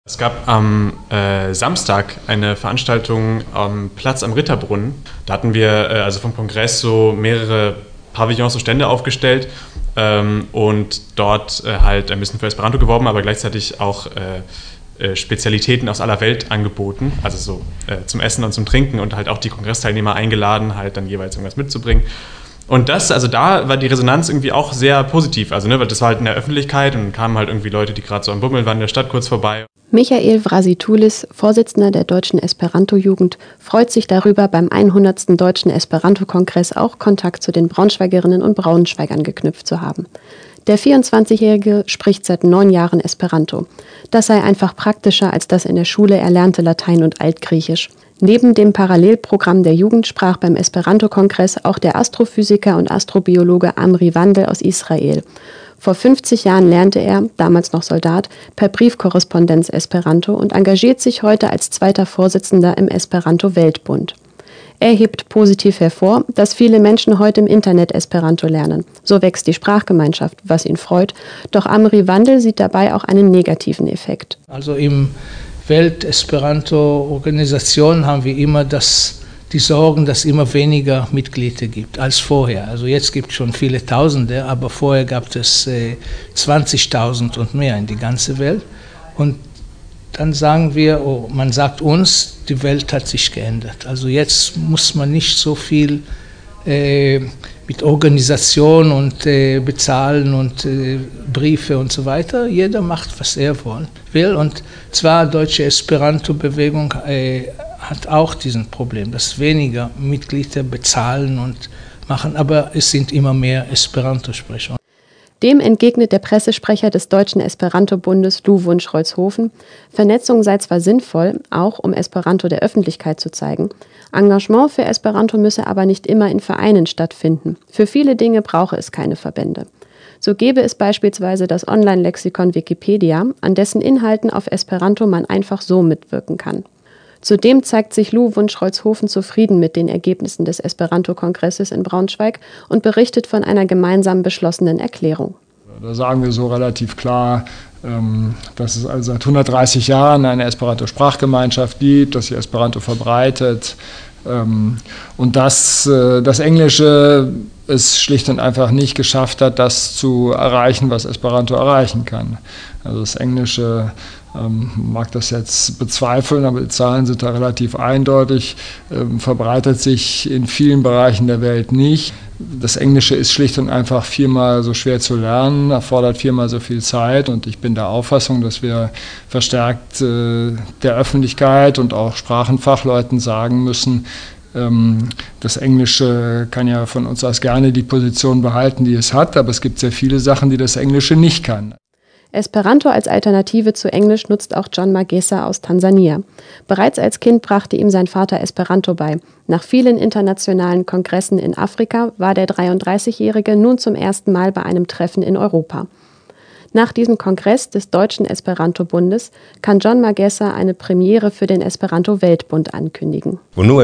Es gab am Samstag eine Veranstaltung am Platz am Ritterbrunnen. Da hatten wir also vom Kongress so mehrere Pavillons, so Stände aufgestellt und dort halt ein bisschen für Esperanto geworben, aber gleichzeitig auch Spezialitäten aus aller Welt angeboten, also so zum Essen und zum Trinken, und halt auch die Kongressteilnehmer eingeladen, halt dann jeweils irgendwas mitzubringen. Und da war die Resonanz irgendwie auch sehr positiv, also weil das war halt in der Öffentlichkeit und dann kamen halt irgendwie Leute, die gerade so am Bummeln waren in der Stadt kurz vorbei. Michael Vrasitulis, Vorsitzender der Deutschen Esperanto-Jugend, freut sich darüber, beim 100. Deutschen Esperanto-Kongress auch Kontakt zu den Braunschweigerinnen und Braunschweigern geknüpft zu haben. Der 24-Jährige spricht seit 9 Jahren Esperanto. Das sei einfach praktischer als das in der Schule erlernte Latein und Altgriechisch. Neben dem Parallelprogramm der Jugend sprach beim Esperanto-Kongress auch der Astrophysiker und Astrobiologe Amri Wandel aus Israel. Vor 50 Jahren lernte er, damals noch Soldat, per Briefkorrespondenz Esperanto und engagiert sich heute als zweiter Vorsitzender im Esperanto-Weltbund. Er hebt positiv hervor, dass viele Menschen heute im Internet Esperanto lernen. So wächst die Sprachgemeinschaft, was ihn freut. Doch Amri Wandel sieht dabei auch einen negativen Effekt. Also im Welt-Esperanto-Organisation haben wir immer die Sorgen, dass es immer weniger Mitglieder gibt als vorher. Also jetzt gibt es schon viele Tausende, aber vorher gab es 20.000 und mehr in die ganze Welt. Und dann sagen wir, man sagt uns, die Welt hat sich geändert. Also jetzt muss man nicht so viel mit Organisation und Bezahlen und Briefe und so weiter. Jeder macht, was er will. Und zwar die deutsche Esperanto-Bewegung hat auch diesen Problem, dass weniger Mitglieder bezahlen und machen, aber es sind immer mehr Esperanto-Sprecher. Dem entgegnet der Pressesprecher des Deutschen Esperanto-Bundes, Lou Wunsch-Rolzhofen, Vernetzung sei zwar sinnvoll, auch um Esperanto der Öffentlichkeit zu zeigen, Engagement für Esperanto müsse aber nicht immer in Vereinen stattfinden. Für viele Dinge brauche es keine Verbände. So gäbe es beispielsweise das Online-Lexikon Wikipedia, an dessen Inhalten auf Esperanto man einfach so mitwirken kann. Zudem zeigt sich Lou Wunsch-Rolzhofen zufrieden mit den Ergebnissen des Esperanto-Kongresses in Braunschweig und berichtet von einer gemeinsam beschlossenen Erklärung. Da sagen wir so relativ klar, dass es also seit 130 Jahren eine Esperanto-Sprachgemeinschaft gibt, dass sich Esperanto verbreitet und dass das Englische es schlicht und einfach nicht geschafft hat, das zu erreichen, was Esperanto erreichen kann. Also das Englische mag das jetzt bezweifeln, aber die Zahlen sind da relativ eindeutig, verbreitet sich in vielen Bereichen der Welt nicht. Das Englische ist schlicht und einfach 4-mal so schwer zu lernen, erfordert 4-mal so viel Zeit, und ich bin der Auffassung, dass wir verstärkt der Öffentlichkeit und auch Sprachenfachleuten sagen müssen, das Englische kann ja von uns aus gerne die Position behalten, die es hat, aber es gibt sehr viele Sachen, die das Englische nicht kann. Esperanto als Alternative zu Englisch nutzt auch John Magesa aus Tansania. Bereits als Kind brachte ihm sein Vater Esperanto bei. Nach vielen internationalen Kongressen in Afrika war der 33-Jährige nun zum ersten Mal bei einem Treffen in Europa. Nach diesem Kongress des Deutschen Esperanto-Bundes kann John Magesa eine Premiere für den Esperanto-Weltbund ankündigen.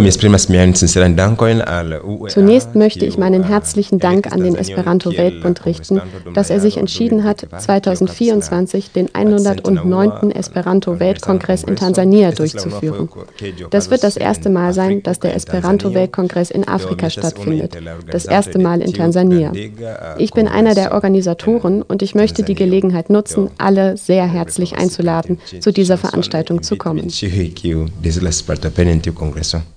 Zunächst möchte ich meinen herzlichen Dank an den Esperanto-Weltbund richten, dass er sich entschieden hat, 2024 den 109. Esperanto-Weltkongress in Tansania durchzuführen. Das wird das erste Mal sein, dass der Esperanto-Weltkongress in Afrika stattfindet. Das erste Mal in Tansania. Ich bin einer der Organisatoren und ich möchte die Gelegenheit nutzen, alle sehr herzlich einzuladen, zu dieser Veranstaltung zu kommen.